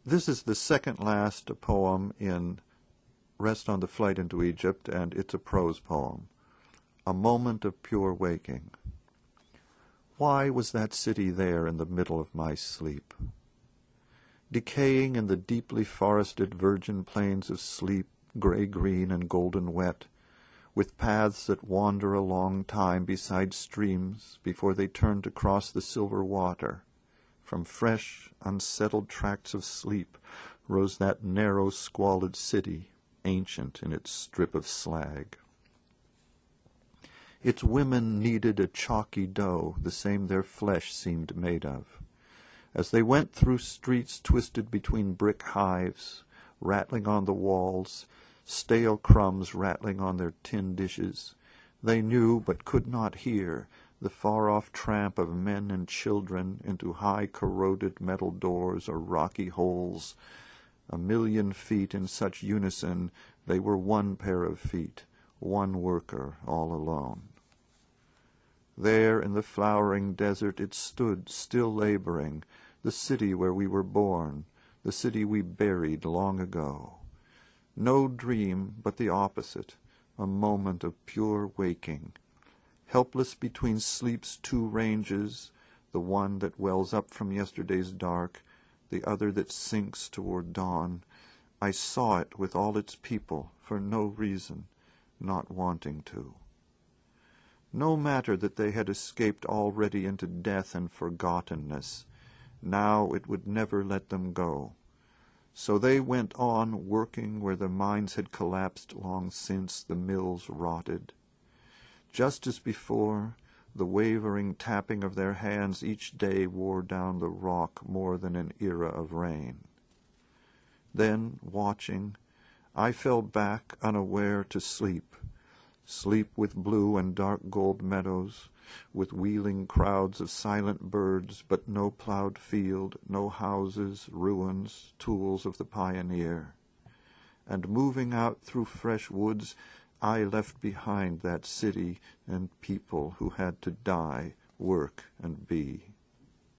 This is the second last poem in Rest on the Flight into Egypt, and it's a prose poem. A moment of pure waking. Why was that city there in the middle of my sleep? Decaying in the deeply forested virgin plains of sleep, gray-green and golden wet, with paths that wander a long time beside streams before they turn to cross the silver water. From fresh, unsettled tracts of sleep rose that narrow, squalid city, ancient in its strip of slag. Its women kneaded a chalky dough, the same their flesh seemed made of. As they went through streets twisted between brick hives, rattling on the walls, stale crumbs rattling on their tin dishes, they knew but could not hear the far-off tramp of men and children into high corroded metal doors or rocky holes. 1,000,000 feet in such unison, they were one pair of feet, one worker all alone. There in the flowering desert it stood, still laboring, the city where we were born, the city we buried long ago. No dream, but the opposite, a moment of pure waking. Helpless between sleep's two ranges, the one that wells up from yesterday's dark, the other that sinks toward dawn, I saw it with all its people, for no reason, not wanting to. No matter that they had escaped already into death and forgottenness, now it would never let them go. So they went on working where the mines had collapsed long since the mills rotted. Just as before, the wavering tapping of their hands each day wore down the rock more than an era of rain. Then, watching, I fell back unaware to sleep with blue and dark gold meadows, with wheeling crowds of silent birds, but no plowed field, no houses, ruins, tools of the pioneer. And moving out through fresh woods, I left behind that city and people who had to die, work, and be.